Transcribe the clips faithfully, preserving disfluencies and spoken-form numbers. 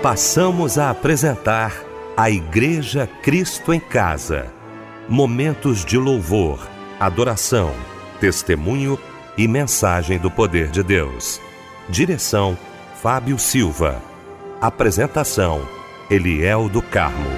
Passamos a apresentar a Igreja Cristo em Casa. Momentos de louvor, adoração, testemunho e mensagem do poder de Deus. Direção: Fábio Silva. Apresentação: Eliel do Carmo.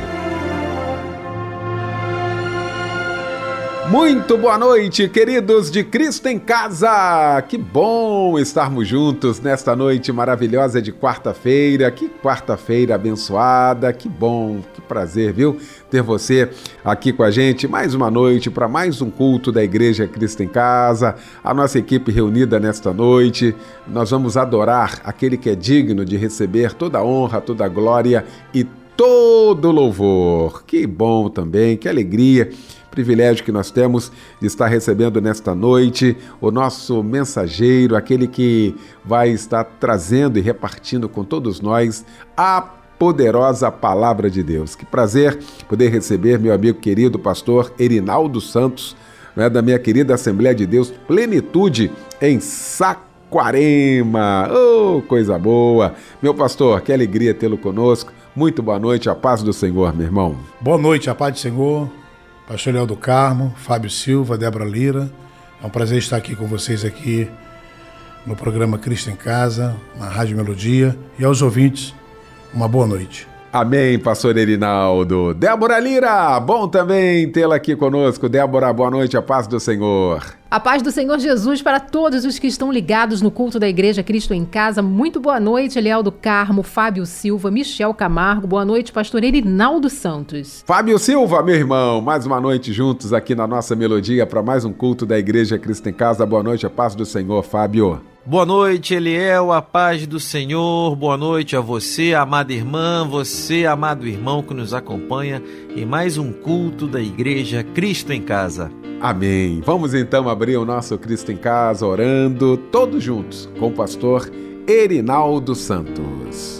Muito boa noite, queridos de Cristo em Casa! Que bom estarmos juntos nesta noite maravilhosa de quarta-feira. Que quarta-feira abençoada, que bom, que prazer, viu? Ter você aqui com a gente mais uma noite para mais um culto da Igreja Cristo em Casa. A nossa equipe reunida nesta noite, nós vamos adorar aquele que é digno de receber toda a honra, toda a glória e todo o louvor. Que bom também, que alegria, privilégio que nós temos de estar recebendo nesta noite o nosso mensageiro, aquele que vai estar trazendo e repartindo com todos nós a poderosa palavra de Deus. Que prazer poder receber meu amigo querido pastor Erinaldo Santos, né, da minha querida Assembleia de Deus Plenitude em Saquarema. Oh, coisa boa! Meu pastor, que alegria tê-lo conosco. Muito boa noite, a paz do Senhor, meu irmão. Boa noite, a paz do Senhor. Pastor Eliel do Carmo, Fábio Silva, Débora Lira. É um prazer estar aqui com vocês aqui no programa Cristo em Casa, na Rádio Melodia. E aos ouvintes, uma boa noite. Amém, pastor Erinaldo. Débora Lira, bom também tê-la aqui conosco. Débora, boa noite, a paz do Senhor. A paz do Senhor Jesus para todos os que estão ligados no culto da Igreja Cristo em Casa. Muito boa noite, Eliel do Carmo, Fábio Silva, Michel Camargo. Boa noite, pastor Erinaldo Santos. Fábio Silva, meu irmão, mais uma noite juntos aqui na nossa melodia para mais um culto da Igreja Cristo em Casa. Boa noite, a paz do Senhor, Fábio. Boa noite, Eliel, a paz do Senhor. Boa noite a você, amada irmã, você, amado irmão que nos acompanha em mais um culto da Igreja Cristo em Casa. Amém. Vamos então abrir o nosso Cristo em Casa orando todos juntos com o pastor Erinaldo Santos.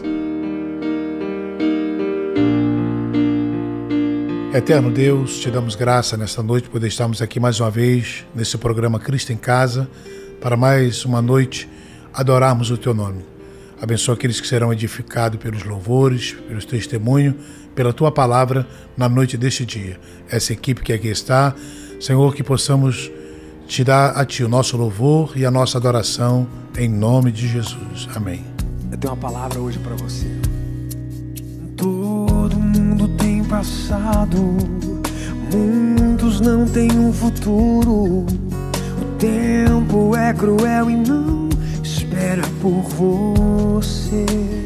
Eterno Deus, te damos graça nesta noite por poder estarmos aqui mais uma vez nesse programa Cristo em Casa, para mais uma noite adorarmos o teu nome. Abençoa aqueles que serão edificados pelos louvores, pelos testemunhos, pela tua palavra na noite deste dia. Essa equipe que aqui está, Senhor, que possamos te dar a ti o nosso louvor e a nossa adoração em nome de Jesus. Amém. Eu tenho uma palavra hoje para você. Todo mundo tem passado, muitos não têm um futuro. O tempo é cruel e não espera por você.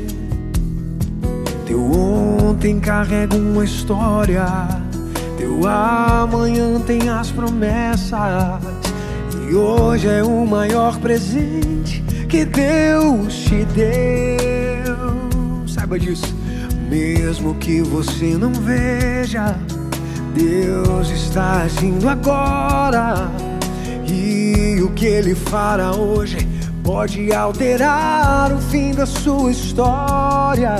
Teu ontem carrega uma história, teu amanhã tem as promessas, e hoje é o maior presente que Deus te deu. Saiba disso. Mesmo que você não veja, Deus está agindo agora. E o que Ele fará hoje pode alterar o fim da sua história.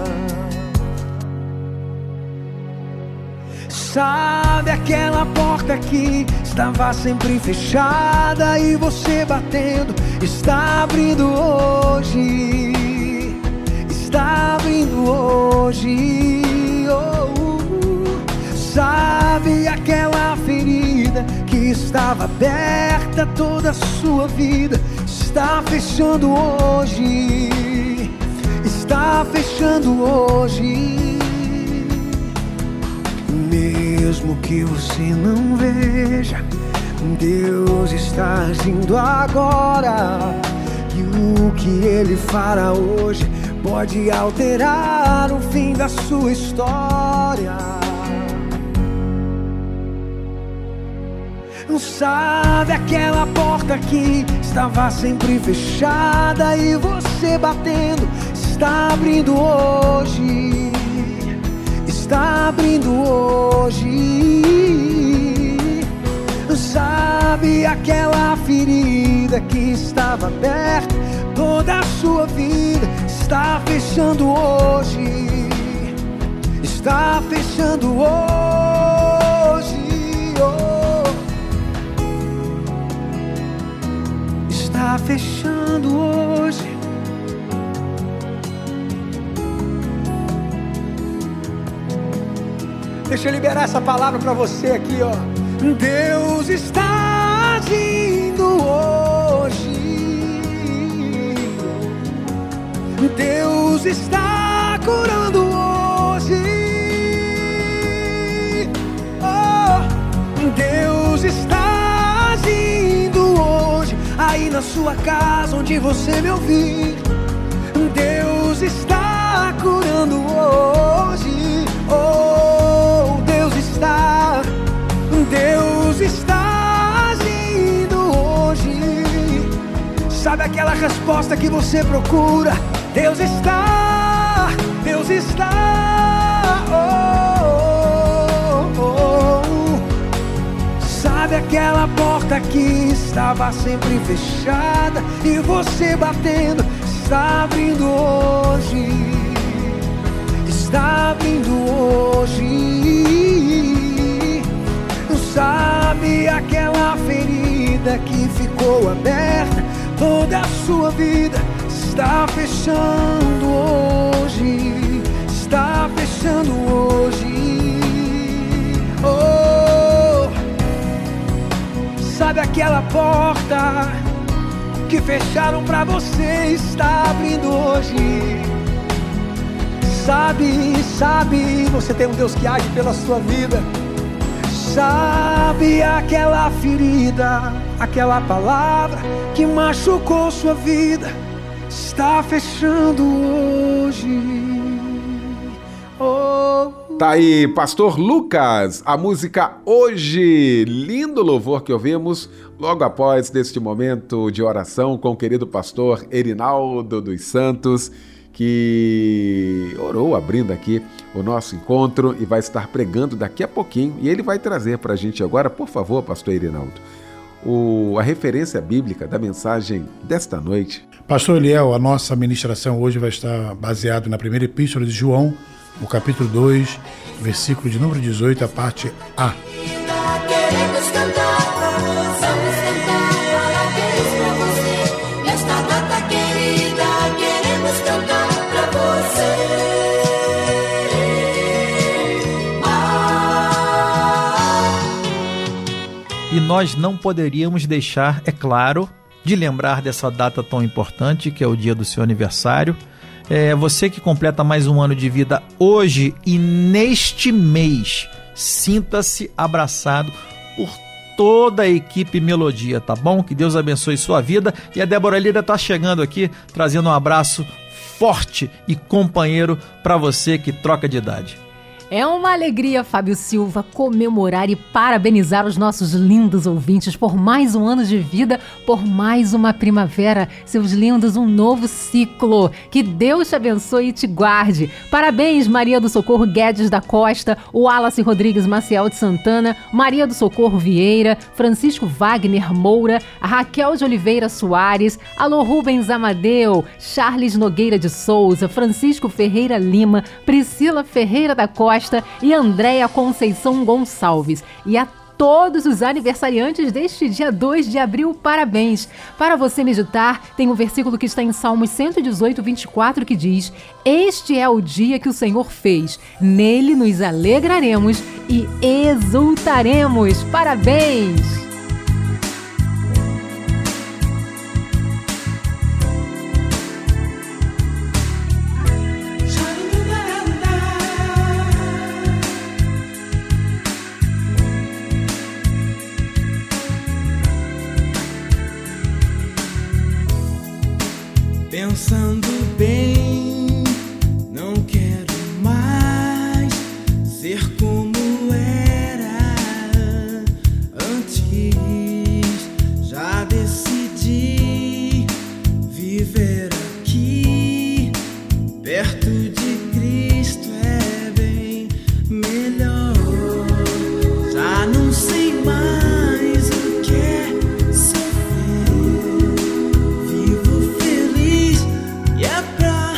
Sabe aquela porta que estava sempre fechada e você batendo, está abrindo hoje. Está abrindo hoje. Oh, uh. Sabe aquela ferida que estava aberta toda a sua vida, está fechando hoje. Está fechando hoje. Mesmo que você não veja, Deus está agindo agora. E o que Ele fará hoje pode alterar o fim da sua história. Sabe aquela porta que estava sempre fechada e você batendo, está abrindo hoje. Está abrindo hoje. Sabe aquela ferida que estava aberta toda a sua vida, está fechando hoje. Está fechando hoje. Oh. Está fechando hoje. Deixa eu liberar essa palavra para você aqui, ó. Deus está agindo hoje. Deus está curando hoje. Oh, Deus está agindo hoje. Aí na sua casa, onde você me ouvir, Deus está curando hoje. Oh, Deus está, Deus está agindo hoje. Sabe aquela resposta que você procura? Deus está, Deus está. Oh, oh, oh. Sabe aquela porta que estava sempre fechada e você batendo, está abrindo hoje, está abrindo hoje. Sabe aquela ferida que ficou aberta toda a sua vida, está fechando hoje, está fechando hoje. Oh, sabe aquela porta que fecharam pra você, está abrindo hoje. Sabe, sabe, você tem um Deus que age pela sua vida. Sabe aquela ferida, aquela palavra que machucou sua vida, está fechando hoje. Oh. Tá aí, Pastor Lucas, a música Hoje, lindo louvor que ouvimos logo após deste momento de oração com o querido pastor Erinaldo dos Santos, que orou abrindo aqui o nosso encontro e vai estar pregando daqui a pouquinho. E ele vai trazer para a gente agora, por favor, pastor Erinaldo, o, a referência bíblica da mensagem desta noite. Pastor Eliel, a nossa ministração hoje vai estar baseada na primeira epístola de João, no capítulo dois, versículo de número dezoito, a parte A. Queremos cantar, vamos cantar parabéns pra você. Nesta data querida, queremos cantar pra você. Ah. E nós não poderíamos deixar, é claro, de lembrar dessa data tão importante, que é o dia do seu aniversário. É, você que completa mais um ano de vida hoje e neste mês, sinta-se abraçado por toda a equipe Melodia, tá bom? Que Deus abençoe sua vida. E a Débora Lira está chegando aqui, trazendo um abraço forte e companheiro para você que troca de idade. É uma alegria, Fábio Silva, comemorar e parabenizar os nossos lindos ouvintes por mais um ano de vida, por mais uma primavera. Seus lindos, um novo ciclo. Que Deus te abençoe e te guarde. Parabéns, Maria do Socorro Guedes da Costa, o Wallace Rodrigues Maciel de Santana, Maria do Socorro Vieira, Francisco Wagner Moura, Raquel de Oliveira Soares, alô Rubens Amadeu, Charles Nogueira de Souza, Francisco Ferreira Lima, Priscila Ferreira da Costa e Andréia Conceição Gonçalves. E a todos os aniversariantes deste dia dois de abril, parabéns. Para você meditar, tem um versículo que está em Salmos cento e dezoito, vinte e quatro, que diz: este é o dia que o Senhor fez, nele nos alegraremos e exultaremos. Parabéns! Pensando bem, não quero mais ser como era antes. Já decidi viver aqui, perto de Cristo é bem melhor. Já não sei mais o que é sofrer. Vivo feliz e é pra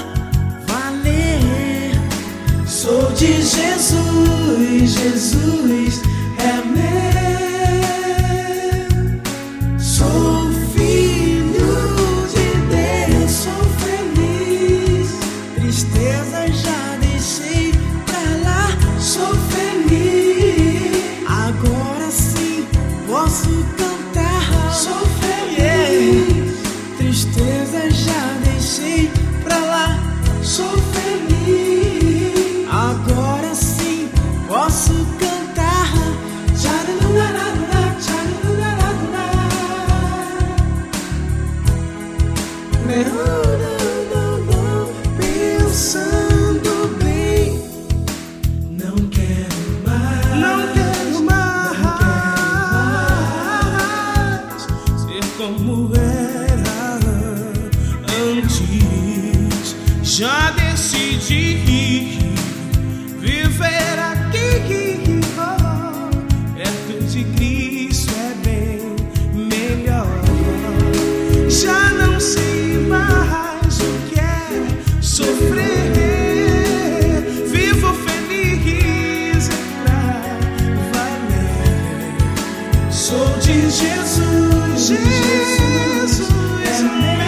sou feliz. Tristeza já deixei pra lá, sou feliz. Agora sim posso cantar. Tcharararará, tcharararará. Pensando bem, não quero mais, não quero mais, não quero mais ser como era antes. Já decidi viver aqui, oh, perto de Cristo é bem melhor. Já não sei mais o que é sofrer. Vivo feliz pra valer. Sou de Jesus, Jesus é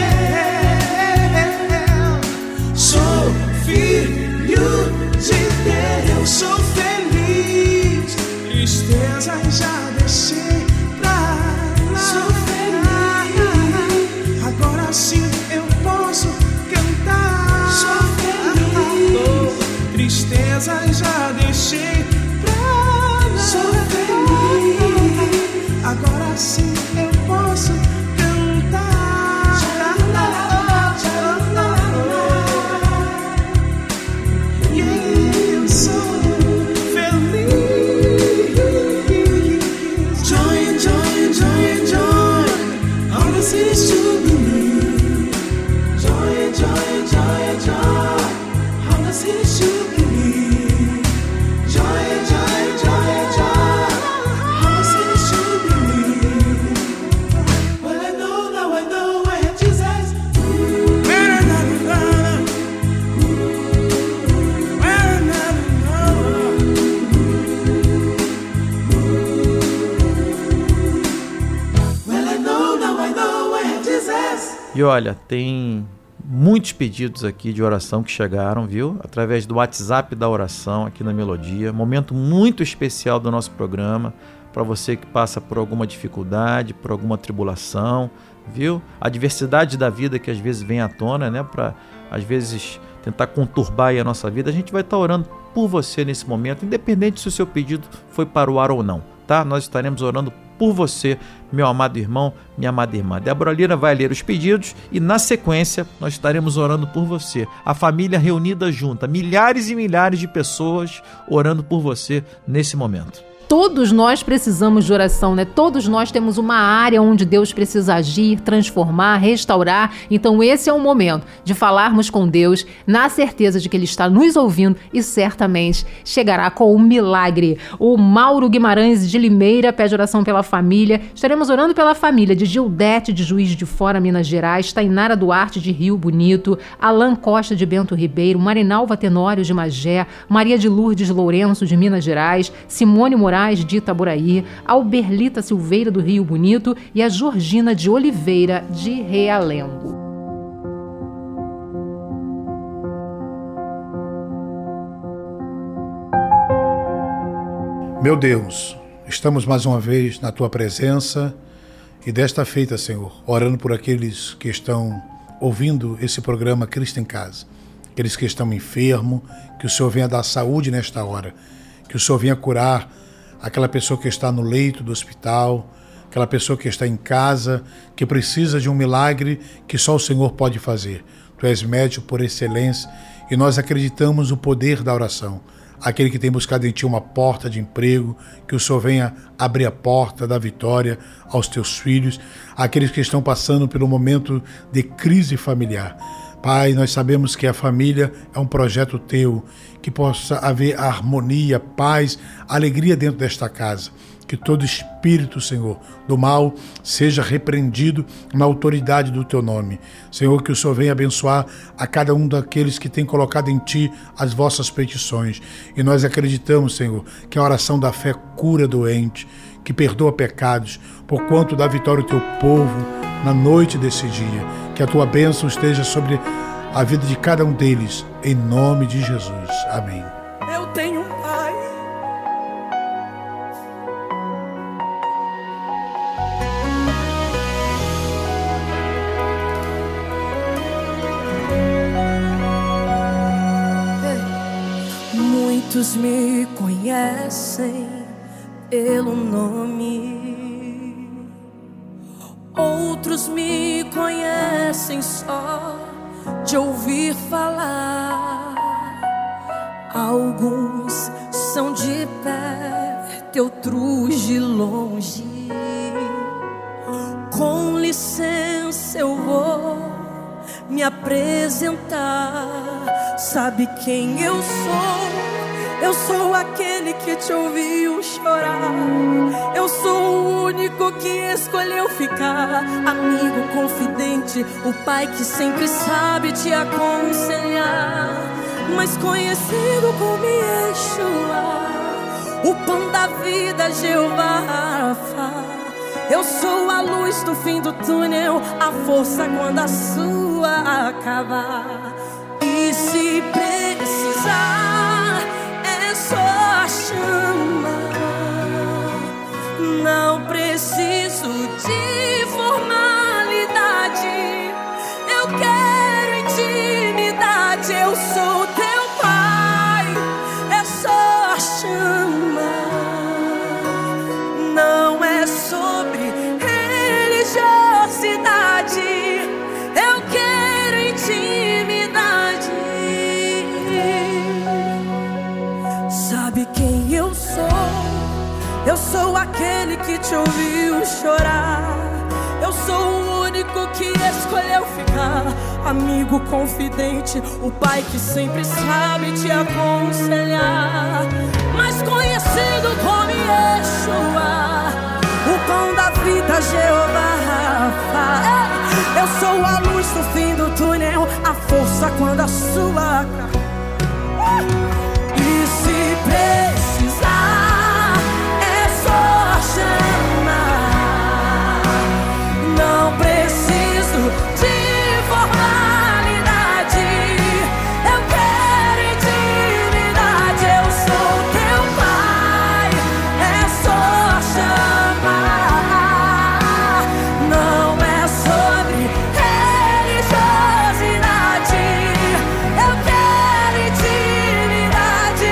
meu. Sou filho de Deus, sou feliz. Tristeza já deixei pra lá. Sou feliz. Agora sim eu posso cantar. Sou feliz. Tristeza já deixei pra lá. Sou feliz. Agora sim eu posso cantar. Yeah, eu sou feliz. Join, join, join, join. All the cities to believe. Joy, joy, joy, joy. All the cities to believe. Joy, joy, joy, joy. All the cities to believe. Well, I know, now I know I have Jesus. Where I know, where I know. Well, I know, now I know I have Jesus. E olha, tem muitos pedidos aqui de oração que chegaram, viu? Através do WhatsApp da oração aqui na Melodia. Momento muito especial do nosso programa para você que passa por alguma dificuldade, por alguma tribulação, viu? A diversidade da vida que às vezes vem à tona, né? Para às vezes tentar conturbar aí a nossa vida. A gente vai estar orando por você nesse momento, independente se o seu pedido foi para o ar ou não, tá? Nós estaremos orando por você, meu amado irmão, minha amada irmã. Débora Lira vai ler os pedidos e, na sequência, nós estaremos orando por você. A família reunida junta, milhares e milhares de pessoas orando por você nesse momento. Todos nós precisamos de oração, né? Todos nós temos uma área onde Deus precisa agir, transformar, restaurar. Então esse é o momento de falarmos com Deus na certeza de que Ele está nos ouvindo e certamente chegará com um milagre. O Mauro Guimarães de Limeira pede oração pela família. Estaremos orando pela família de Gildete de Juiz de Fora, Minas Gerais, Tainara Duarte de Rio Bonito, Alan Costa de Bento Ribeiro, Marinalva Tenório de Magé, Maria de Lourdes Lourenço de Minas Gerais, Simone Moraes de Itaboraí, Alberlita Silveira do Rio Bonito e a Georgina de Oliveira de Realengo. Meu Deus, estamos mais uma vez na Tua presença e desta feita, Senhor, orando por aqueles que estão ouvindo esse programa Cristo em Casa, aqueles que estão enfermos, que o Senhor venha dar saúde nesta hora, que o Senhor venha curar aquela pessoa que está no leito do hospital, aquela pessoa que está em casa, que precisa de um milagre que só o Senhor pode fazer. Tu és médico por excelência e nós acreditamos no poder da oração. Aquele que tem buscado em Ti uma porta de emprego, que o Senhor venha abrir a porta da vitória aos Teus filhos, aqueles que estão passando pelo momento de crise familiar. Pai, nós sabemos que a família é um projeto Teu, que possa haver harmonia, paz, alegria dentro desta casa. Que todo espírito, Senhor, do mal seja repreendido na autoridade do Teu nome. Senhor, que o Senhor venha abençoar a cada um daqueles que tem colocado em Ti as vossas petições. E nós acreditamos, Senhor, que a oração da fé cura doente, que perdoa pecados, por quanto dá vitória ao Teu povo na noite desse dia. Que a Tua bênção esteja sobre a vida de cada um deles, em nome de Jesus. Amém. Eu tenho um pai. Muitos me conhecem pelo nome, outros me conhecem só de ouvir falar. Alguns são de perto, outros de longe. Com licença eu vou me apresentar. Sabe quem eu sou? Eu sou aquele que te ouviu chorar. Eu sou o único que escolheu ficar. Amigo confidente, o pai que sempre sabe te aconselhar. Mas conhecido como Yeshua, o pão da vida, Jeová Rafa. Eu sou a luz do fim do túnel, a força quando a sua acabar. E se precisar, é só chamar. Não preciso de formalidade. Eu quero intimidade. Eu sou teu pai. É só chamar. Não é sobre religiosidade. Eu quero intimidade. Sabe quem eu sou? Eu sou aquele que te ouviu chorar. Eu sou o único que escolheu ficar. Amigo confidente, o pai que sempre sabe te aconselhar. Mas conhecido como Yeshua, o pão da vida, Jeová Rafa. Eu sou a luz do fim do túnel, a força quando a sua acaba. E se precisar, é só chamar. Não preciso de formalidade. Eu quero intimidade. Eu sou teu pai. É só chamar. Não é sobre religiosidade. Eu quero intimidade.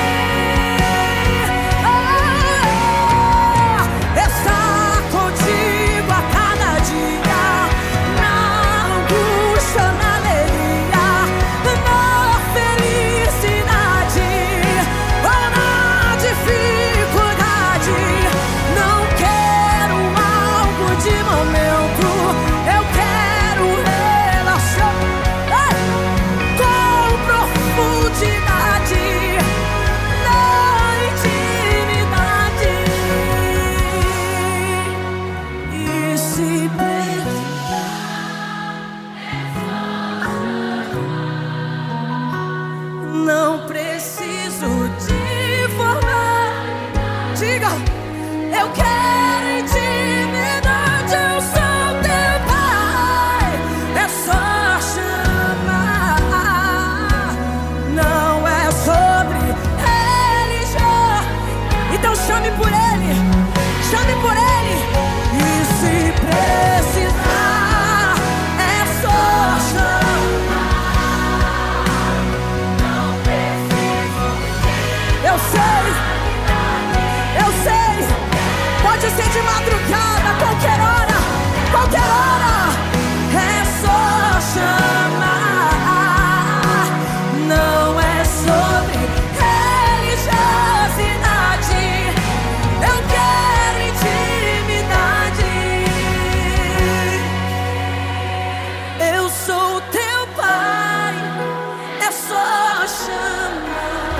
Ah, estar contigo a cada dia, na angústia, na alegria, na felicidade ou na dificuldade. Não quero algo de momento, eu quero relação com profundidade, na intimidade. E se não preciso de formar. Diga, eu quero intimidade. Eu sou teu pai. É só chamar. Não é sobre religião. Então chame por ele. Chame por ele. E se precisar, é só chamar. Eu sei, eu sei. Pode ser de madrugada, qualquer hora, qualquer hora. É só chamar. Não é sobre religiosidade. Eu quero intimidade. Eu sou teu pai. É só chamar.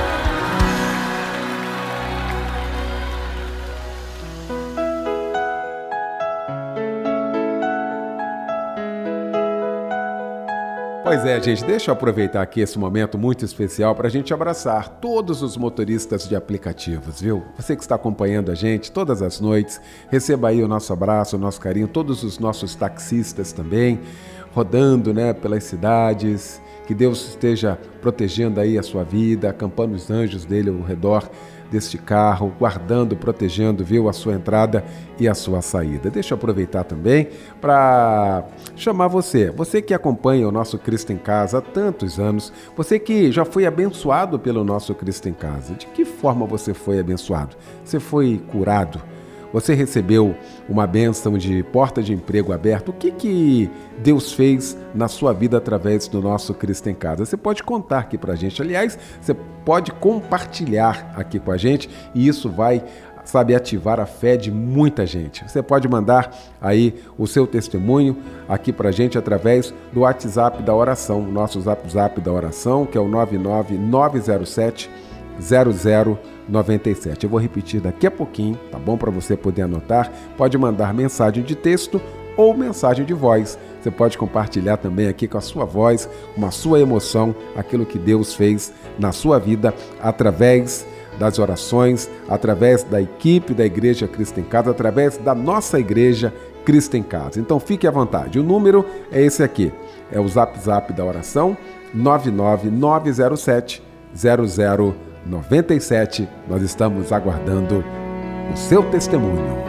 Pois é, gente, deixa eu aproveitar aqui esse momento muito especial para a gente abraçar todos os motoristas de aplicativos, viu? Você que está acompanhando a gente todas as noites, receba aí o nosso abraço, o nosso carinho, todos os nossos taxistas também, rodando, né, pelas cidades. Que Deus esteja protegendo aí a sua vida, acampando os anjos dele ao redor deste carro, guardando, protegendo, viu, a sua entrada e a sua saída. Deixa eu aproveitar também para chamar você, você que acompanha o nosso Cristo em Casa há tantos anos, você que já foi abençoado pelo nosso Cristo em Casa. De que forma você foi abençoado? Você foi curado? Você recebeu uma bênção de porta de emprego aberta? O que, que Deus fez na sua vida através do nosso Cristo em Casa? Você pode contar aqui pra gente. Aliás, você pode compartilhar aqui com a gente e isso vai, sabe, ativar a fé de muita gente. Você pode mandar aí o seu testemunho aqui pra gente através do WhatsApp da oração, o nosso Zap Zap da oração, que é o nove nove nove zero sete zero zero nove sete. Eu vou repetir daqui a pouquinho, tá bom? Para você poder anotar. Pode mandar mensagem de texto ou mensagem de voz. Você pode compartilhar também aqui com a sua voz, com a sua emoção, aquilo que Deus fez na sua vida através das orações, através da equipe da Igreja Cristo em Casa, através da nossa Igreja Cristo em Casa. Então fique à vontade. O número é esse aqui. É o Zap Zap da oração, nove nove nove zero sete zero zero nove sete. Nós estamos aguardando o seu testemunho.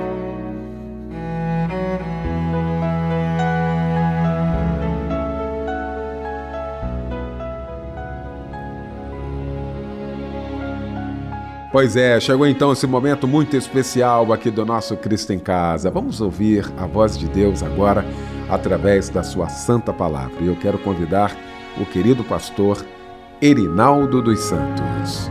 Pois é, chegou então esse momento muito especial aqui do nosso Cristo em Casa. Vamos ouvir a voz de Deus agora através da sua santa palavra. E eu quero convidar o querido pastor Erinaldo dos Santos.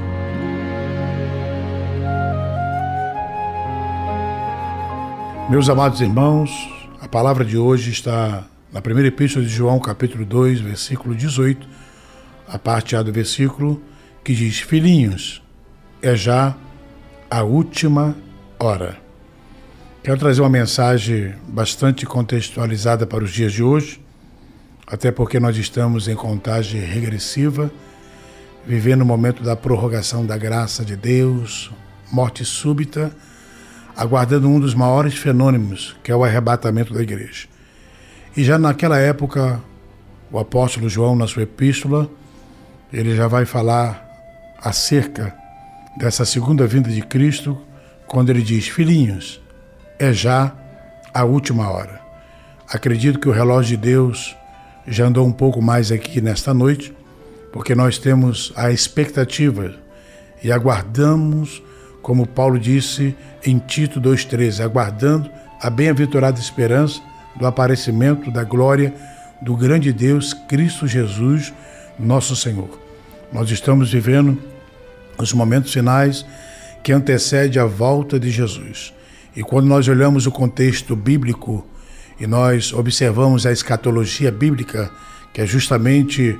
Meus amados irmãos, a palavra de hoje está na primeira epístola de João, capítulo dois, versículo dezoito, a parte A do versículo, que diz: Filhinhos, é já a última hora. Quero trazer uma mensagem bastante contextualizada para os dias de hoje, até porque nós estamos em contagem regressiva, vivendo o momento da prorrogação da graça de Deus, morte súbita, aguardando um dos maiores fenômenos, que é o arrebatamento da igreja. E já naquela época, o apóstolo João, na sua epístola, ele já vai falar acerca dessa segunda vinda de Cristo, quando ele diz: Filhinhos, é já a última hora. Acredito que o relógio de Deus já andou um pouco mais aqui nesta noite, porque nós temos a expectativa e aguardamos, como Paulo disse em Tito dois, treze, aguardando a bem-aventurada esperança do aparecimento da glória do grande Deus, Cristo Jesus, nosso Senhor. Nós estamos vivendo os momentos finais que antecedem a volta de Jesus. E quando nós olhamos o contexto bíblico e nós observamos a escatologia bíblica, que é justamente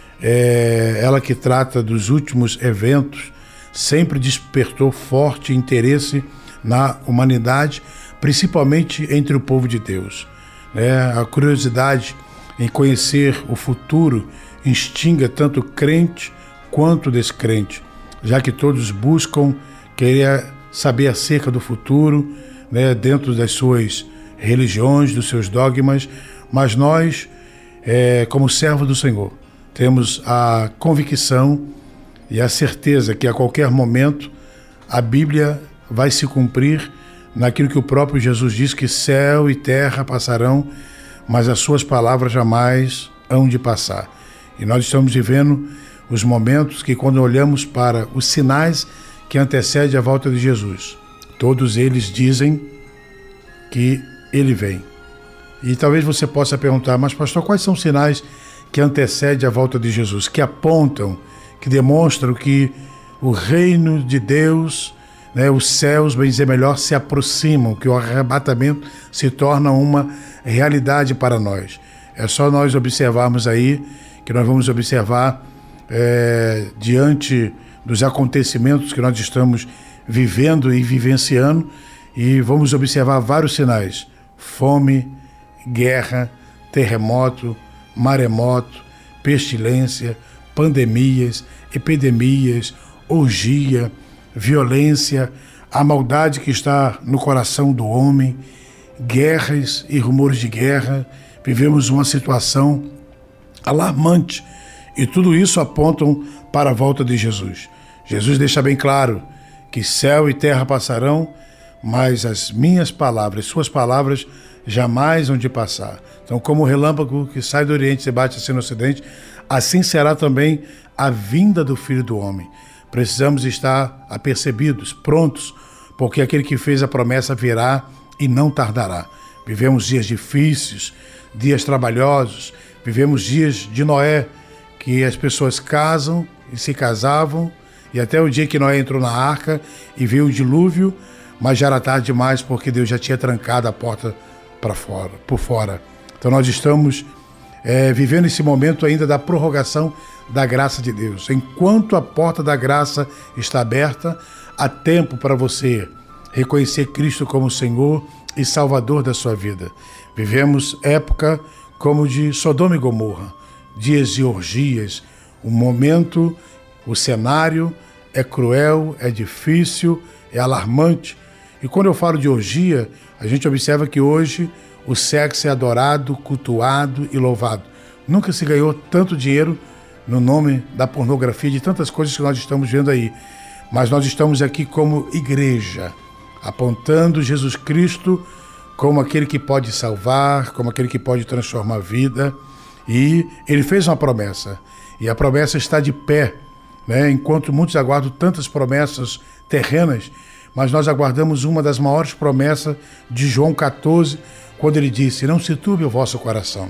é, ela que trata dos últimos eventos, sempre despertou forte interesse na humanidade, principalmente entre o povo de Deus. É, a curiosidade em conhecer o futuro instiga tanto crente quanto descrente, já que todos buscam querer saber acerca do futuro, né, dentro das suas religiões, dos seus dogmas, mas nós, é, como servos do Senhor, temos a convicção e a certeza que a qualquer momento a Bíblia vai se cumprir naquilo que o próprio Jesus diz, que céu e terra passarão, mas as suas palavras jamais hão de passar. E nós estamos vivendo os momentos que, quando olhamos para os sinais que antecedem a volta de Jesus, todos eles dizem que ele vem. E talvez você possa perguntar: mas pastor, quais são os sinais que antecedem a volta de Jesus, que apontam, que demonstram que o reino de Deus, né, os céus, bem dizer melhor, se aproximam, que o arrebatamento se torna uma realidade para nós? É só nós observarmos aí, que nós vamos observar é, diante dos acontecimentos que nós estamos vivendo e vivenciando, e vamos observar vários sinais: fome, guerra, terremoto, maremoto, pestilência, pandemias, epidemias, orgia, violência, a maldade que está no coração do homem, guerras e rumores de guerra. Vivemos uma situação alarmante e tudo isso apontam para a volta de Jesus. Jesus deixa bem claro que céu e terra passarão, mas as minhas palavras, suas palavras, jamais vão de passar. Então, como o relâmpago que sai do Oriente e bate assim no Ocidente, assim será também a vinda do Filho do Homem. Precisamos estar apercebidos, prontos, porque aquele que fez a promessa virá e não tardará. Vivemos dias difíceis, dias trabalhosos, vivemos dias de Noé, que as pessoas casam e se casavam, e até o dia que Noé entrou na arca e viu o dilúvio, mas já era tarde demais porque Deus já tinha trancado a porta para fora, por fora. Então nós estamos é, vivendo esse momento ainda da prorrogação da graça de Deus. Enquanto a porta da graça está aberta, há tempo para você reconhecer Cristo como Senhor e Salvador da sua vida. Vivemos época como de Sodoma e Gomorra, dias de orgias, o momento, o cenário é cruel, é difícil, é alarmante. E quando eu falo de orgia, a gente observa que hoje o sexo é adorado, cultuado e louvado. Nunca se ganhou tanto dinheiro no nome da pornografia, de tantas coisas que nós estamos vendo aí. Mas nós estamos aqui como igreja, apontando Jesus Cristo como aquele que pode salvar, como aquele que pode transformar a vida. E ele fez uma promessa, e a promessa está de pé, né? Enquanto muitos aguardam tantas promessas terrenas, mas nós aguardamos uma das maiores promessas de João catorze, quando ele disse: não se turbe o vosso coração.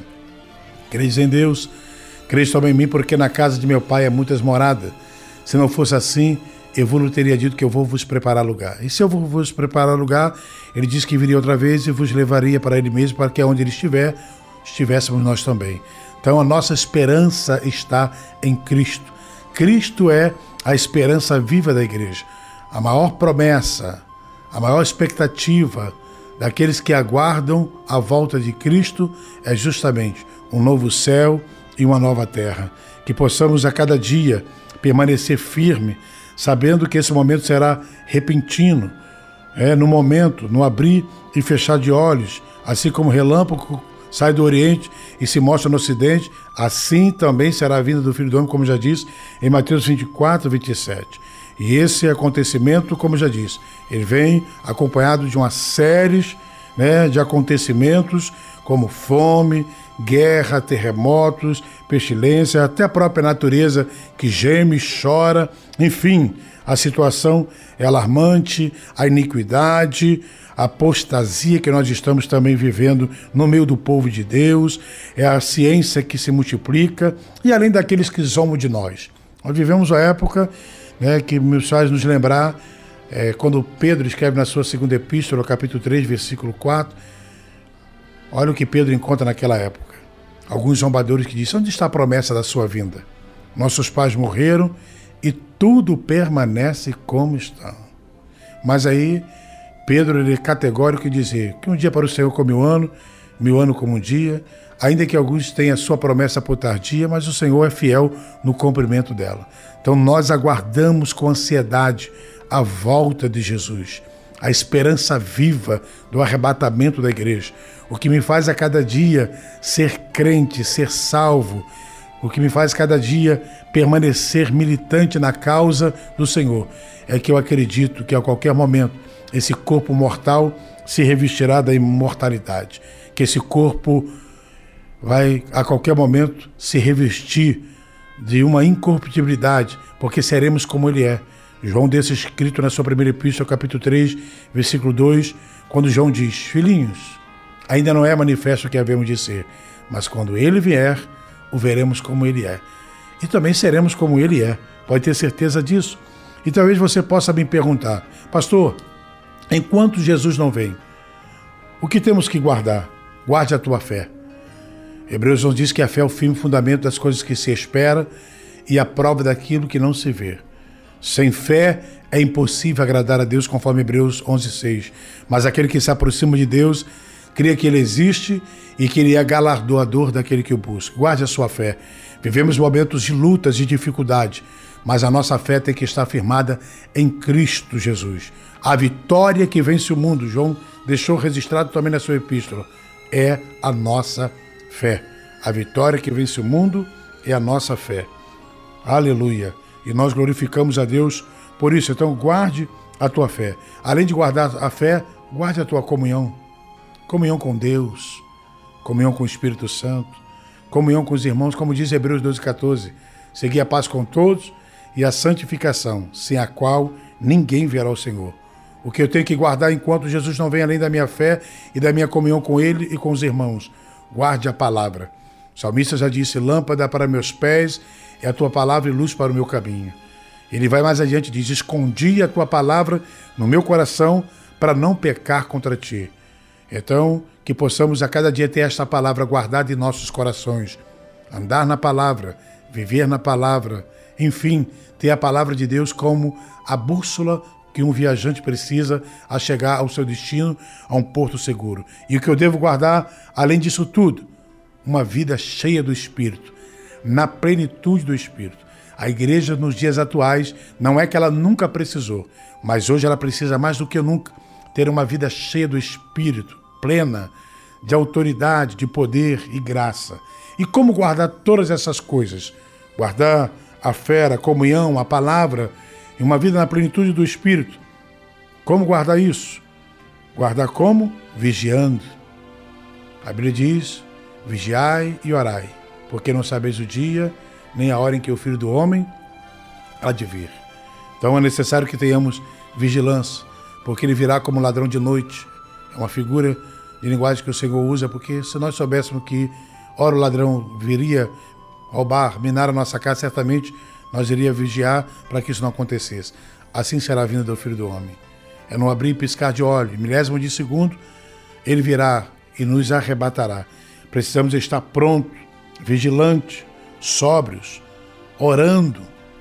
Creis em Deus, creis também em mim, porque na casa de meu pai há muitas moradas. Se não fosse assim, eu vos teria dito que eu vou vos preparar lugar. E se eu vou vos preparar lugar, ele disse que viria outra vez e vos levaria para ele mesmo, para que onde ele estiver, estivéssemos nós também. Então a nossa esperança está em Cristo. Cristo é a esperança viva da igreja. A maior promessa, a maior expectativa daqueles que aguardam a volta de Cristo é justamente um novo céu e uma nova terra. Que possamos a cada dia permanecer firme, sabendo que esse momento será repentino, é, no momento, no abrir e fechar de olhos, assim como o relâmpago sai do Oriente e se mostra no Ocidente, assim também será a vinda do Filho do Homem, como já disse em Mateus vinte e quatro, vinte e sete. E esse acontecimento, como já disse, ele vem acompanhado de uma série, né, de acontecimentos como fome, guerra, terremotos, pestilência, até a própria natureza que geme, chora, enfim, a situação é alarmante, a iniquidade, a apostasia que nós estamos também vivendo no meio do povo de Deus, é a ciência que se multiplica, e além daqueles que zombam de nós. Nós vivemos uma época, né, que nos faz nos lembrar, é, quando Pedro escreve na sua segunda epístola, capítulo três, versículo quatro, olha o que Pedro encontra naquela época. Alguns zombadores que dizem: onde está a promessa da sua vinda? Nossos pais morreram e tudo permanece como está. Mas aí Pedro ele é categórico em dizer que um dia para o Senhor como mil anos, mil anos como um dia, ainda que alguns tenham a sua promessa por tardia, mas o Senhor é fiel no cumprimento dela. Então nós aguardamos com ansiedade a volta de Jesus, a esperança viva do arrebatamento da igreja. O que me faz a cada dia ser crente, ser salvo, o que me faz cada dia permanecer militante na causa do Senhor, é que eu acredito que a qualquer momento esse corpo mortal se revestirá da imortalidade, que esse corpo vai a qualquer momento se revestir de uma incorruptibilidade, porque seremos como ele é. João deixa escrito na sua primeira epístola, capítulo três, versículo dois, quando João diz: filhinhos, ainda não é manifesto o que havemos de ser, mas quando ele vier, o veremos como ele é. E também seremos como ele é, pode ter certeza disso. E talvez você possa me perguntar: pastor, enquanto Jesus não vem, o que temos que guardar? Guarde a tua fé. Hebreus nos diz que a fé é o firme fundamento das coisas que se espera e a prova daquilo que não se vê. Sem fé é impossível agradar a Deus, conforme Hebreus onze, seis. Mas aquele que se aproxima de Deus crê que ele existe e que ele é galardoador daquele que o busca. Guarde a sua fé. Vivemos momentos de lutas e dificuldade, mas a nossa fé tem que estar firmada em Cristo Jesus. A vitória que vence o mundo, João deixou registrado também na sua epístola, é a nossa fé. A vitória que vence o mundo é a nossa fé. Aleluia. E nós glorificamos a Deus por isso. Então guarde a tua fé. Além de guardar a fé, guarde a tua comunhão. Comunhão com Deus, comunhão com o Espírito Santo, comunhão com os irmãos, como diz Hebreus doze, quatorze. Segui a paz com todos e a santificação, sem a qual ninguém verá o Senhor. O que eu tenho que guardar enquanto Jesus não vem, além da minha fé e da minha comunhão com Ele e com os irmãos. Guarde a palavra. O salmista já disse, lâmpada para meus pés é a tua palavra e luz para o meu caminho. Ele vai mais adiante e diz, escondi a tua palavra no meu coração para não pecar contra ti. Então, que possamos a cada dia ter esta palavra guardada em nossos corações. Andar na palavra, viver na palavra, enfim, ter a palavra de Deus como a bússola que um viajante precisa a chegar ao seu destino, a um porto seguro. E o que eu devo guardar, além disso tudo, uma vida cheia do Espírito, na plenitude do Espírito. A igreja nos dias atuais não é que ela nunca precisou, mas hoje ela precisa mais do que nunca ter uma vida cheia do Espírito, plena de autoridade, de poder e graça. E como guardar todas essas coisas? Guardar a fé, a comunhão, a palavra e uma vida na plenitude do Espírito. Como guardar isso? Guardar como? Vigiando. A Bíblia diz, vigiai e orai, porque não sabeis o dia, nem a hora em que o Filho do Homem há de vir. Então é necessário que tenhamos vigilância, porque ele virá como ladrão de noite. É uma figura de linguagem que o Senhor usa, porque se nós soubéssemos que, ora, o ladrão viria roubar, minar a nossa casa, certamente nós iríamos vigiar para que isso não acontecesse. Assim será a vinda do Filho do Homem. É no abrir e piscar de olho, milésimo de segundo, ele virá e nos arrebatará. Precisamos estar prontos, vigilantes, sóbrios, orando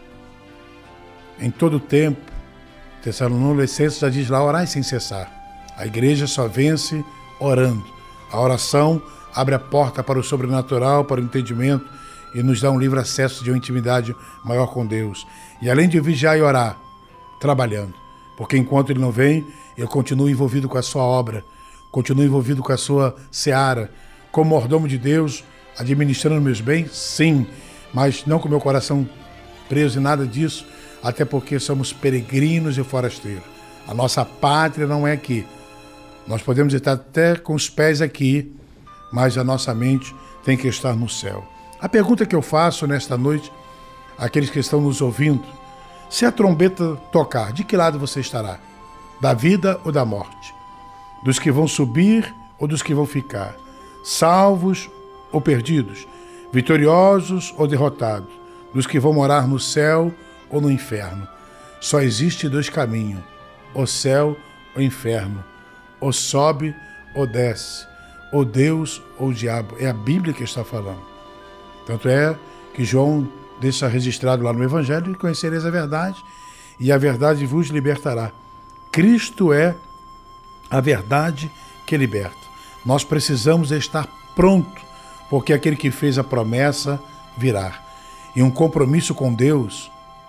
em todo o tempo. Tessalonicenses já diz lá, orai sem cessar. A igreja só vence orando. A oração abre a porta para o sobrenatural, para o entendimento e nos dá um livre acesso de uma intimidade maior com Deus. E além de vigiar e orar, trabalhando. Porque enquanto ele não vem, eu continuo envolvido com a sua obra, continuo envolvido com a sua seara, como mordomo de Deus, administrando meus bens, sim, mas não com meu coração preso em nada disso, até porque somos peregrinos e forasteiros. A nossa pátria não é aqui. Nós podemos estar até com os pés aqui, mas a nossa mente tem que estar no céu. A pergunta que eu faço nesta noite, àqueles que estão nos ouvindo, se a trombeta tocar, de que lado você estará? Da vida ou da morte? Dos que vão subir ou dos que vão ficar? Salvos ou perdidos? Vitoriosos ou derrotados? Dos que vão morar no céu ou no inferno? Só existe dois caminhos, o céu ou o inferno, ou sobe ou desce, ou Deus ou o diabo. É a Bíblia que está falando. Tanto é que João deixa registrado lá no Evangelho, conhecereis a verdade, e a verdade vos libertará. Cristo é a verdade que liberta. Nós precisamos estar pronto, porque aquele que fez a promessa virá. E um compromisso com Deus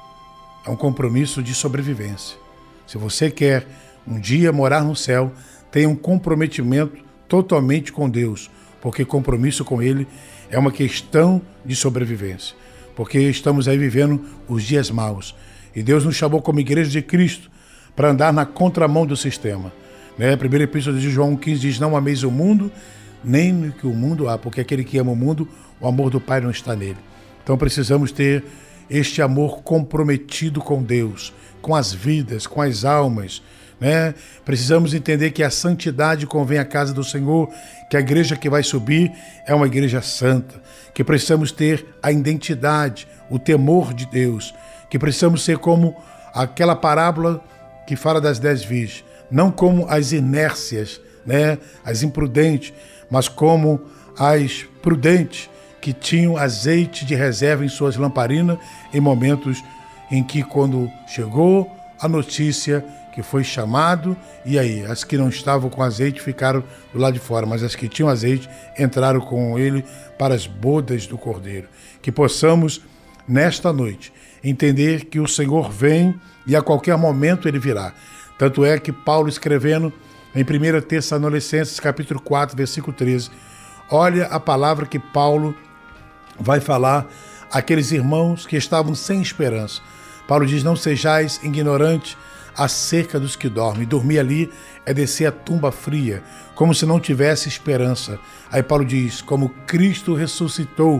é um compromisso de sobrevivência. Se você quer um dia morar no céu, tenha um comprometimento totalmente com Deus, porque compromisso com Ele é uma questão de sobrevivência, porque estamos aí vivendo os dias maus. E Deus nos chamou como igreja de Cristo para andar na contramão do sistema. Né? A primeira epístola de João quinze diz, não ameis o mundo, nem no que o mundo há, porque aquele que ama o mundo, o amor do Pai não está nele. Então precisamos ter este amor comprometido com Deus, com as vidas, com as almas, né? Precisamos entender que a santidade convém à casa do Senhor, que a igreja que vai subir é uma igreja santa, que precisamos ter a identidade, o temor de Deus, que precisamos ser como aquela parábola que fala das dez virgens, não como as inércias, né? As imprudentes, mas como as prudentes, que tinham azeite de reserva em suas lamparinas em momentos em que, quando chegou a notícia que foi chamado, e aí, as que não estavam com azeite ficaram do lado de fora, mas as que tinham azeite entraram com ele para as bodas do Cordeiro. Que possamos, nesta noite, entender que o Senhor vem e a qualquer momento ele virá. Tanto é que Paulo, escrevendo em primeira Tessalonicenses, capítulo quatro, versículo treze, olha a palavra que Paulo vai falar àqueles irmãos que estavam sem esperança. Paulo diz, não sejais ignorantes acerca dos que dormem. Dormir ali é descer a tumba fria, como se não tivesse esperança. Aí Paulo diz, como Cristo ressuscitou,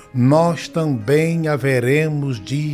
nós também haveremos de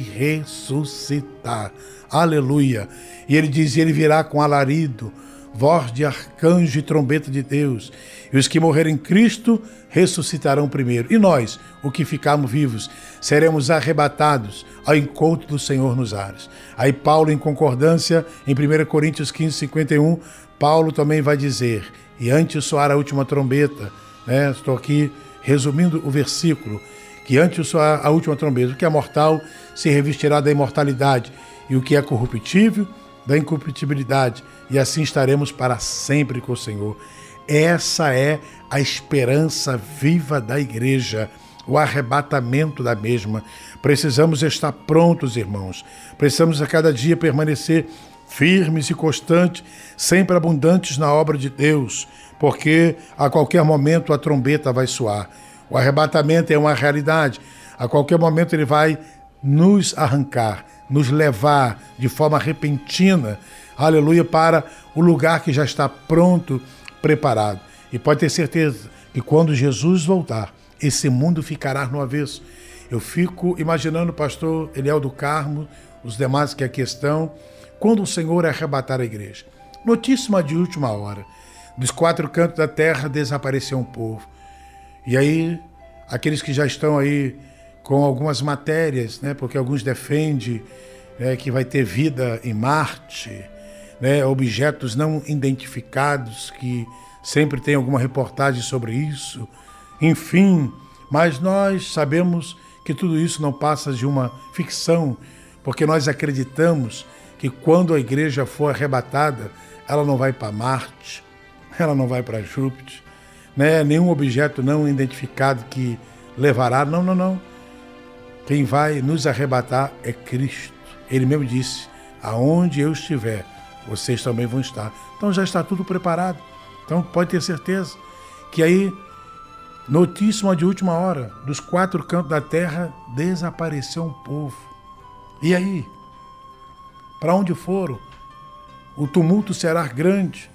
ressuscitar. Aleluia! E ele diz, ele virá com alarido, voz de arcanjo e trombeta de Deus. E os que morrerem em Cristo ressuscitarão primeiro. E nós, o que ficarmos vivos, seremos arrebatados ao encontro do Senhor nos ares. Aí Paulo, em concordância, em primeira Coríntios quinze, cinquenta e um, Paulo também vai dizer, e antes soar a última trombeta, né? Estou aqui resumindo o versículo, que antes soar a última trombeta, o que é mortal se revestirá da imortalidade, e o que é corruptível, da incorruptibilidade, e assim estaremos para sempre com o Senhor. Essa é a esperança viva da igreja, o arrebatamento da mesma. Precisamos estar prontos, irmãos. Precisamos a cada dia permanecer firmes e constantes, sempre abundantes na obra de Deus, porque a qualquer momento a trombeta vai soar. O arrebatamento é uma realidade. A qualquer momento ele vai nos arrancar, nos levar de forma repentina, aleluia, para o lugar que já está pronto, preparado. E pode ter certeza que quando Jesus voltar, esse mundo ficará no avesso. Eu fico imaginando o pastor Eliel do Carmo, os demais que aqui estão, quando o Senhor arrebatar a igreja. Notícia de última hora. Dos quatro cantos da terra desapareceu um povo. E aí, aqueles que já estão aí com algumas matérias, né, porque alguns defendem, né, que vai ter vida em Marte, né, objetos não identificados, que sempre tem alguma reportagem sobre isso. Enfim, mas nós sabemos que tudo isso não passa de uma ficção, porque nós acreditamos que quando a igreja for arrebatada, ela não vai para Marte, ela não vai para Júpiter, né? Nenhum objeto não identificado que levará, não, não, não. Quem vai nos arrebatar é Cristo. Ele mesmo disse, aonde eu estiver, vocês também vão estar. Então já está tudo preparado. Então pode ter certeza que aí, notícia de última hora, dos quatro cantos da terra, desapareceu um povo. E aí? Para onde foram? O tumulto será grande,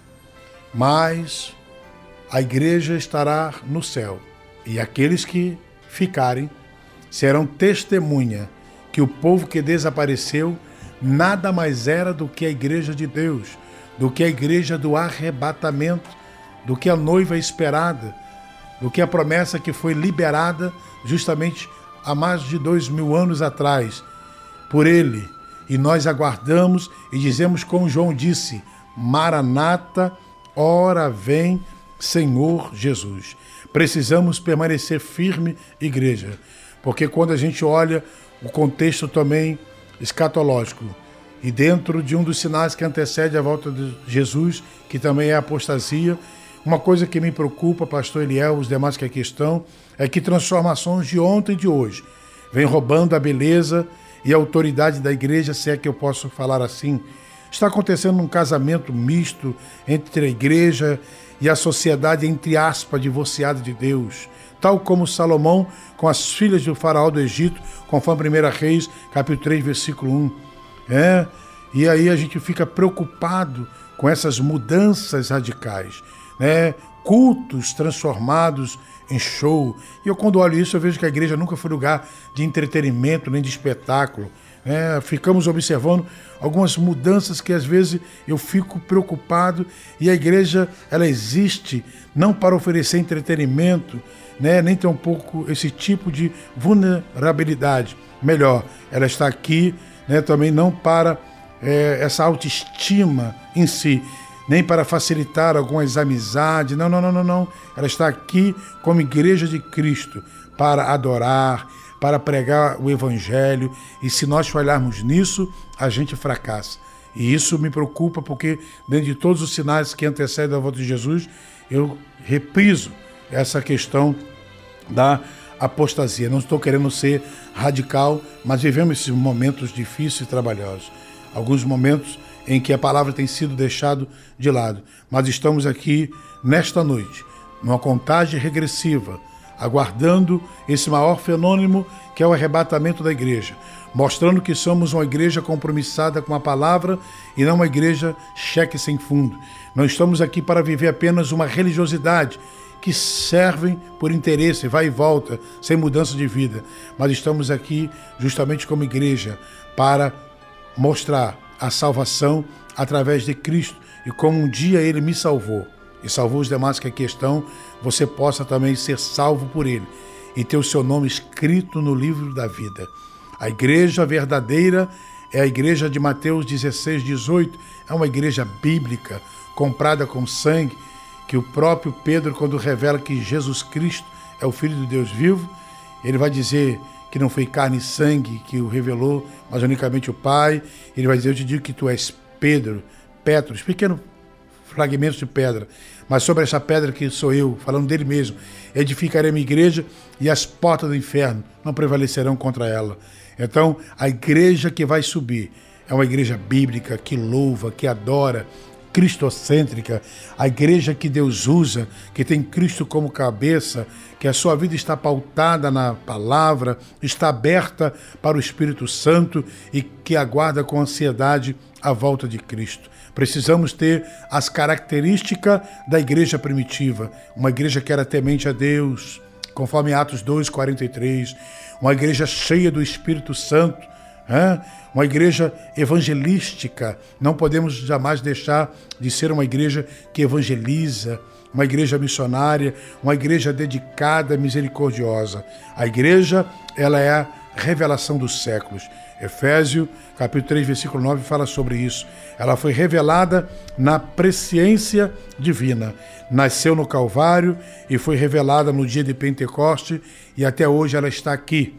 mas a igreja estará no céu. E aqueles que ficarem serão testemunha que o povo que desapareceu nada mais era do que a igreja de Deus, do que a igreja do arrebatamento, do que a noiva esperada, do que a promessa que foi liberada justamente há mais de dois mil anos atrás por ele. E nós aguardamos e dizemos como João disse, Maranata, ora vem Senhor Jesus. Precisamos permanecer firme, igreja, porque quando a gente olha o contexto também escatológico, e dentro de um dos sinais que antecede a volta de Jesus, que também é a apostasia, uma coisa que me preocupa, pastor Eliel, os demais que aqui estão, é que transformações de ontem e de hoje vêm roubando a beleza e a autoridade da igreja, se é que eu posso falar assim. Está acontecendo um casamento misto entre a igreja e a sociedade, entre aspas, divorciada de Deus, tal como Salomão com as filhas do faraó do Egito, conforme primeira Reis, capítulo três, versículo um. É, e aí a gente fica preocupado com essas mudanças radicais, né? Cultos transformados em show. E eu, quando olho isso, eu vejo que a igreja nunca foi lugar de entretenimento, nem de espetáculo. É, ficamos observando algumas mudanças que às vezes eu fico preocupado, e a igreja, ela existe não para oferecer entretenimento, né, nem tampouco esse tipo de vulnerabilidade. Melhor, ela está aqui, né, também não para é, essa autoestima em si, nem para facilitar algumas amizades, não, não, não, não, não. Ela está aqui como igreja de Cristo para adorar, para pregar o evangelho, e se nós falharmos nisso, a gente fracassa. E isso me preocupa, porque dentro de todos os sinais que antecedem a volta de Jesus, eu repriso essa questão da apostasia. Não estou querendo ser radical, mas vivemos esses momentos difíceis e trabalhosos. Alguns momentos em que a palavra tem sido deixada de lado. Mas estamos aqui nesta noite, numa contagem regressiva, aguardando esse maior fenômeno que é o arrebatamento da igreja, mostrando que somos uma igreja compromissada com a palavra e não uma igreja cheque sem fundo. Não estamos aqui para viver apenas uma religiosidade que servem por interesse, vai e volta, sem mudança de vida, mas estamos aqui justamente como igreja para mostrar a salvação através de Cristo e como um dia Ele me salvou e salvou os demais que aqui estão, você possa também ser salvo por Ele e ter o seu nome escrito no livro da vida. A igreja verdadeira é a igreja de Mateus dezesseis, dezoito, é uma igreja bíblica, comprada com sangue, que o próprio Pedro, quando revela que Jesus Cristo é o Filho do Deus vivo, ele vai dizer que não foi carne e sangue que o revelou, mas unicamente o Pai. Ele vai dizer, eu te digo que tu és Pedro, Petros, pequenos fragmentos de pedra, mas sobre essa pedra que sou eu, falando dele mesmo, edificarei minha igreja e as portas do inferno não prevalecerão contra ela. Então, a igreja que vai subir é uma igreja bíblica, que louva, que adora, cristocêntrica, a igreja que Deus usa, que tem Cristo como cabeça, que a sua vida está pautada na palavra, está aberta para o Espírito Santo e que aguarda com ansiedade a volta de Cristo. Precisamos ter as características da igreja primitiva, uma igreja que era temente a Deus, conforme Atos dois, quarenta e três, uma igreja cheia do Espírito Santo, hein? Uma igreja evangelística. Não podemos jamais deixar de ser uma igreja que evangeliza, uma igreja missionária, uma igreja dedicada, misericordiosa. A igreja, ela é a revelação dos séculos. Efésios, capítulo três, versículo nove, fala sobre isso. Ela foi revelada na presciência divina. Nasceu no Calvário e foi revelada no dia de Pentecoste e até hoje ela está aqui,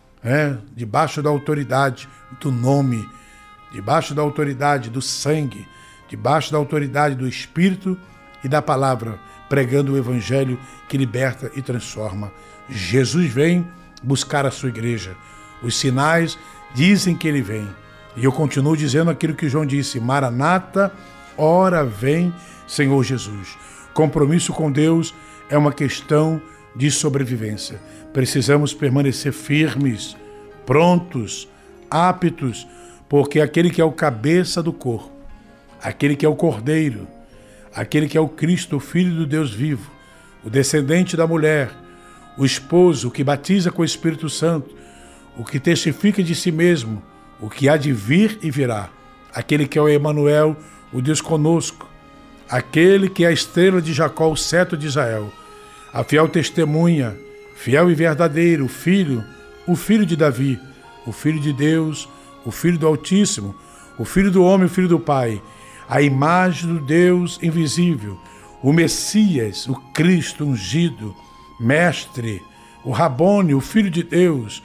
é, debaixo da autoridade do nome, debaixo da autoridade do sangue, debaixo da autoridade do Espírito e da palavra, pregando o Evangelho que liberta e transforma. Jesus vem buscar a sua igreja. Os sinais dizem que ele vem. E eu continuo dizendo aquilo que João disse, Maranata, ora vem, Senhor Jesus. Compromisso com Deus é uma questão de sobrevivência. Precisamos permanecer firmes, prontos, aptos, porque aquele que é o cabeça do corpo, aquele que é o Cordeiro, aquele que é o Cristo, o Filho do Deus vivo, o descendente da mulher, o esposo, o que batiza com o Espírito Santo, o que testifica de si mesmo, o que há de vir e virá, aquele que é o Emanuel, o Deus conosco, aquele que é a estrela de Jacó, o cetro de Israel, a fiel testemunha, fiel e verdadeiro, o Filho, o Filho de Davi, o Filho de Deus, o Filho do Altíssimo, o Filho do Homem, o Filho do Pai, a imagem do Deus invisível, o Messias, o Cristo ungido, Mestre, o Rabone, o Filho de Deus,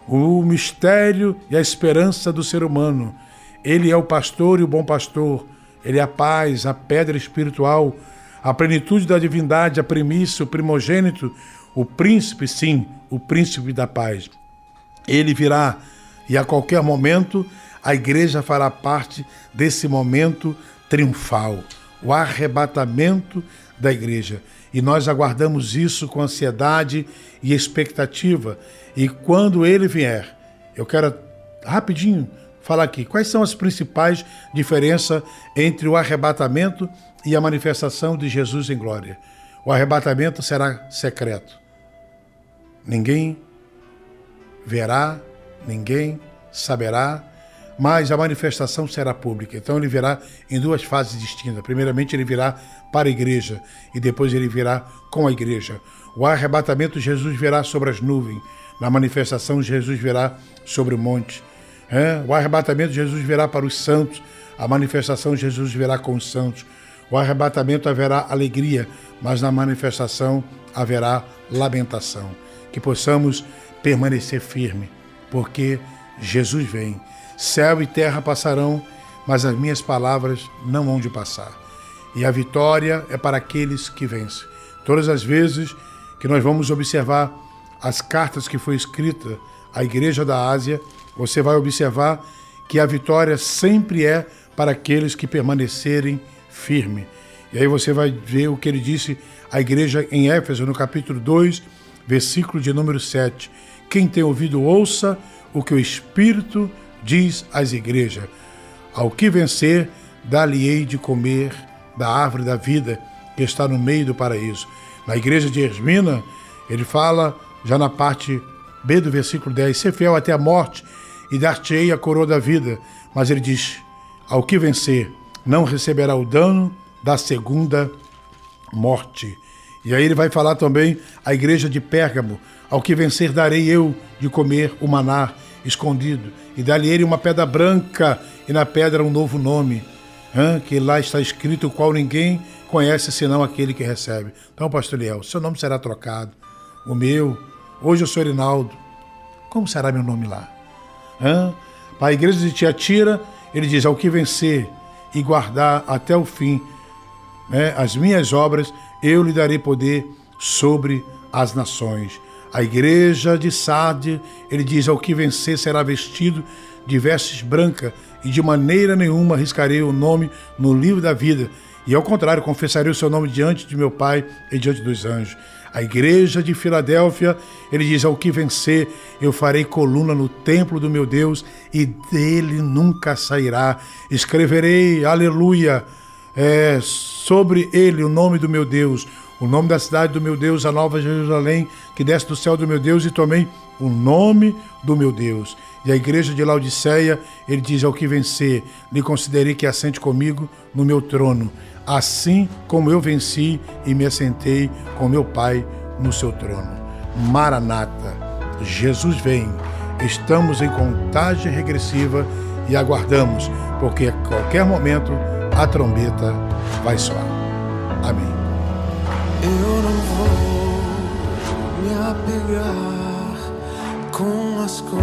o mistério e a esperança do ser humano. Ele é o pastor e o bom pastor, ele é a paz, a pedra espiritual, a plenitude da divindade, a primícia, o primogênito, o príncipe, sim, o príncipe da paz. Ele virá e a qualquer momento a igreja fará parte desse momento triunfal, o arrebatamento da igreja. E nós aguardamos isso com ansiedade e expectativa. E quando ele vier, eu quero rapidinho falar aqui, quais são as principais diferenças entre o arrebatamento e a manifestação de Jesus em glória. O arrebatamento será secreto. Ninguém verá, ninguém saberá, mas a manifestação será pública. Então ele virá em duas fases distintas. Primeiramente ele virá para a igreja e depois ele virá com a igreja. O arrebatamento, Jesus virá sobre as nuvens. Na manifestação, Jesus virá sobre o monte. É? O arrebatamento, Jesus virá para os santos. A manifestação, Jesus virá com os santos. O arrebatamento haverá alegria, mas na manifestação haverá lamentação. Que possamos permanecer firme, porque Jesus vem. Céu e terra passarão, mas as minhas palavras não hão de passar. E a vitória é para aqueles que vencem. Todas as vezes que nós vamos observar as cartas que foi escrita à Igreja da Ásia, você vai observar que a vitória sempre é para aqueles que permanecerem firmes. E aí você vai ver o que ele disse à igreja em Éfeso, no capítulo dois, versículo de número sete. Quem tem ouvido, ouça o que o Espírito diz às igrejas. Ao que vencer, dar-lhe-ei de comer da árvore da vida que está no meio do paraíso. Na igreja de Esmina, ele fala, já na parte B do versículo dez, ser fiel até a morte e dar-te-ei a coroa da vida. Mas ele diz, ao que vencer, não receberá o dano da segunda morte. E aí ele vai falar também a igreja de Pérgamo, ao que vencer darei eu de comer o maná escondido, e dar-lhe-ei uma pedra branca, e na pedra um novo nome, hein, que lá está escrito, o qual ninguém conhece senão aquele que recebe. Então, pastor Liel, seu nome será trocado, o meu, hoje eu sou Rinaldo, como será meu nome lá? Hein? Para a igreja de Tiatira, ele diz, ao que vencer e guardar até o fim, né, as minhas obras, eu lhe darei poder sobre as nações. A igreja de Sardes, ele diz, ao que vencer será vestido de vestes brancas, e de maneira nenhuma riscarei o nome no livro da vida, e ao contrário, confessarei o seu nome diante de meu Pai e diante dos anjos. A igreja de Filadélfia, ele diz, ao que vencer, eu farei coluna no templo do meu Deus, e dele nunca sairá. Escreverei, aleluia, é, sobre ele o nome do meu Deus, o nome da cidade do meu Deus, a nova Jerusalém, que desce do céu do meu Deus, e também o nome do meu Deus. E a igreja de Laodiceia, ele diz, ao que vencer, lhe considerei que assente comigo no meu trono, assim como eu venci e me assentei com meu Pai no seu trono. Maranata, Jesus vem, estamos em contagem regressiva e aguardamos, porque a qualquer momento a trombeta vai soar. Amém. Eu não vou me apegar com as coisas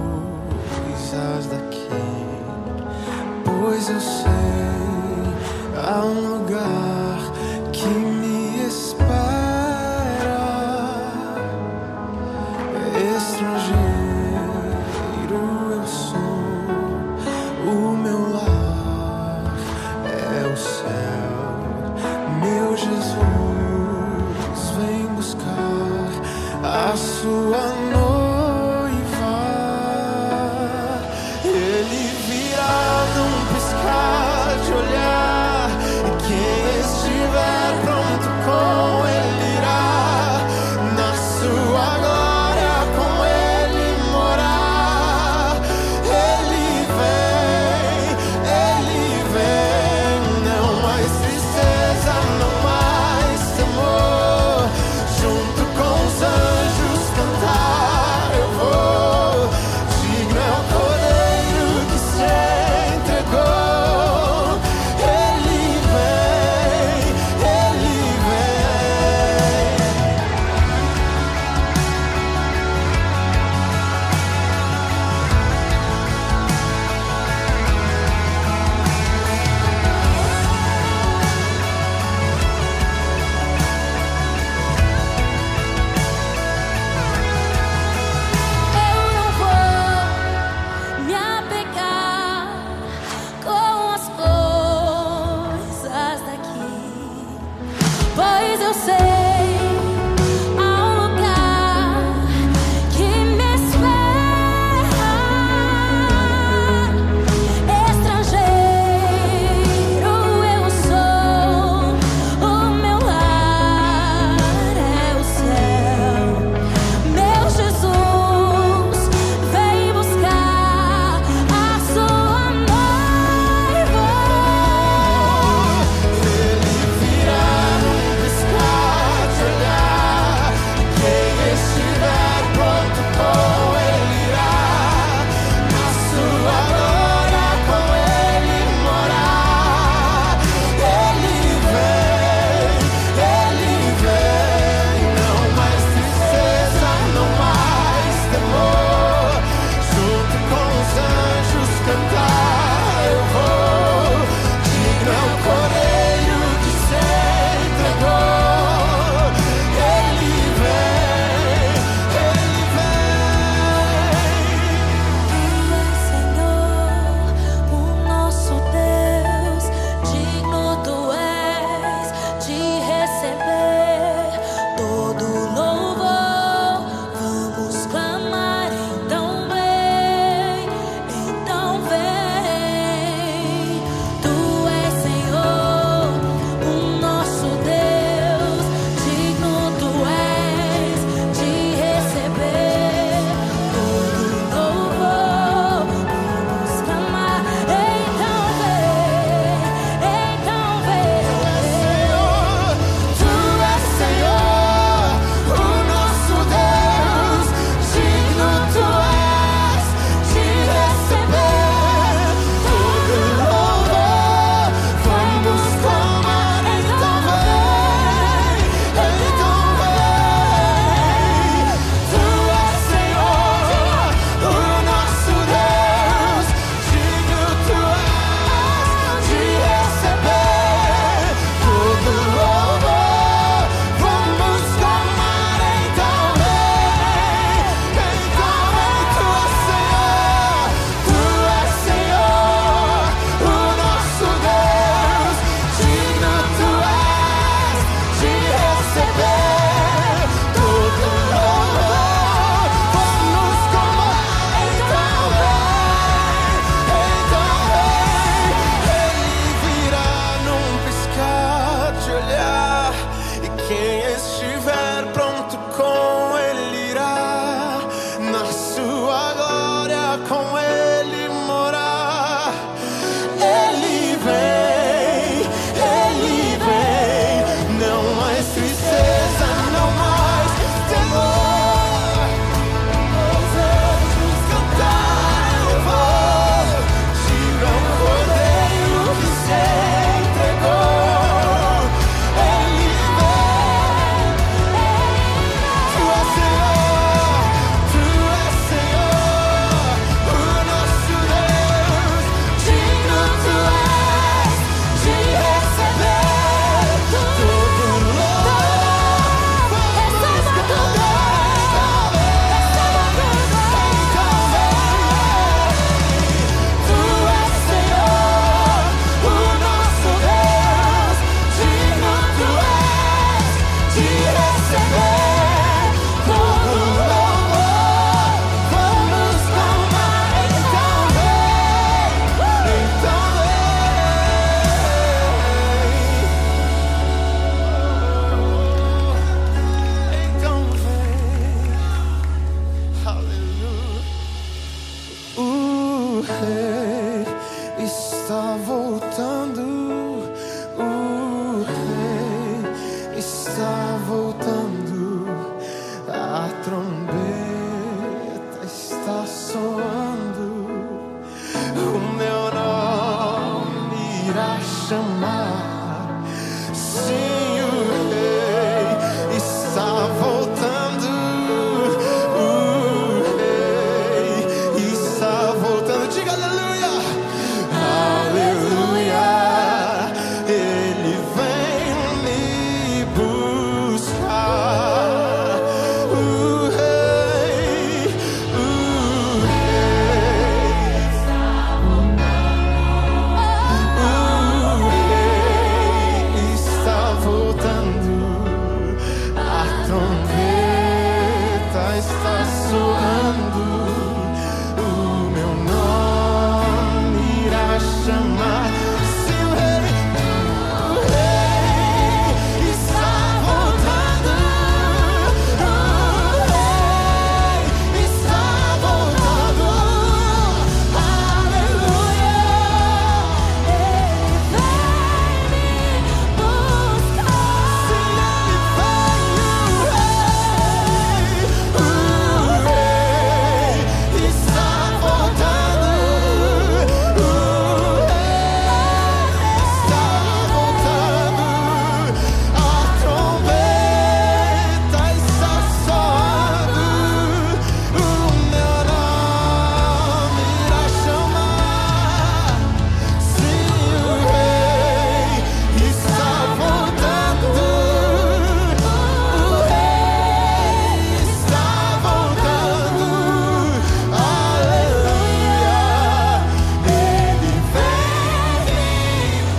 daqui, pois eu sei, há um lugar que me espera. Estrangeiro eu sou, o meu lar é o céu, meu Jesus vem buscar a sua noiva. Ele virá num piscar de olhar, e quem estiver pronto com ele irá, na sua glória com ele morar. Ele vem, ele vem, não mais tristeza, não mais temor, junto com os anjos cantar. trombeta está soando, o meu nome irá chamar. Sim, o rei está voltando, o rei está voltando. Diga aleluia, aleluia. Ele vem me buscar. O rei, o rei está voltando. O rei está voltando. A trombeta está soando. O meu nome irá chamar. Se o rei, o rei está voltando. O rei está voltando. Aleluia. Ele vem me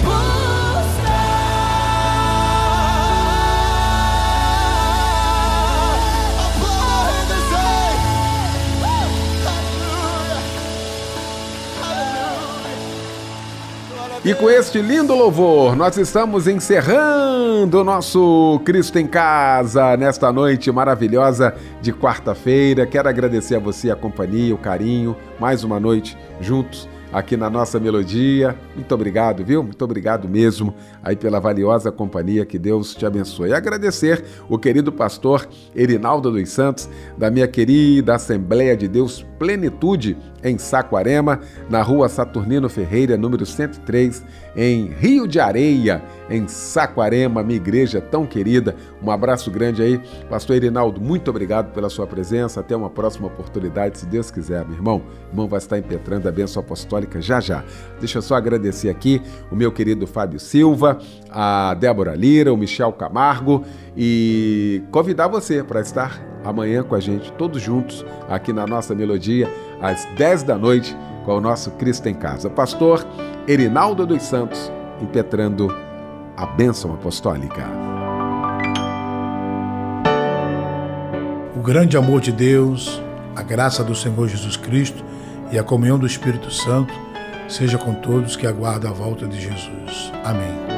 E com este lindo louvor, nós estamos encerrando o nosso Cristo em Casa nesta noite maravilhosa de quarta-feira. Quero agradecer a você a companhia, o carinho, mais uma noite juntos aqui na nossa melodia. Muito obrigado, viu? Muito obrigado mesmo aí pela valiosa companhia, que Deus te abençoe. E agradecer o querido pastor Erinaldo dos Santos, da minha querida Assembleia de Deus Plenitude, em Saquarema, na rua Saturnino Ferreira, número cento e três, em Rio de Areia, em Saquarema, minha igreja tão querida. Um abraço grande aí. Pastor Erinaldo, muito obrigado pela sua presença. Até uma próxima oportunidade, se Deus quiser, meu irmão. O irmão vai estar impetrando a bênção apostólica já já. Deixa eu só agradecer aqui o meu querido Fábio Silva, a Débora Lira, o Michel Camargo, e convidar você para estar amanhã com a gente, todos juntos, aqui na nossa melodia, às dez da noite, com o nosso Cristo em Casa. Pastor Erinaldo dos Santos, impetrando a bênção apostólica. O grande amor de Deus, a graça do Senhor Jesus Cristo e a comunhão do Espírito Santo seja com todos que aguardam a volta de Jesus. Amém.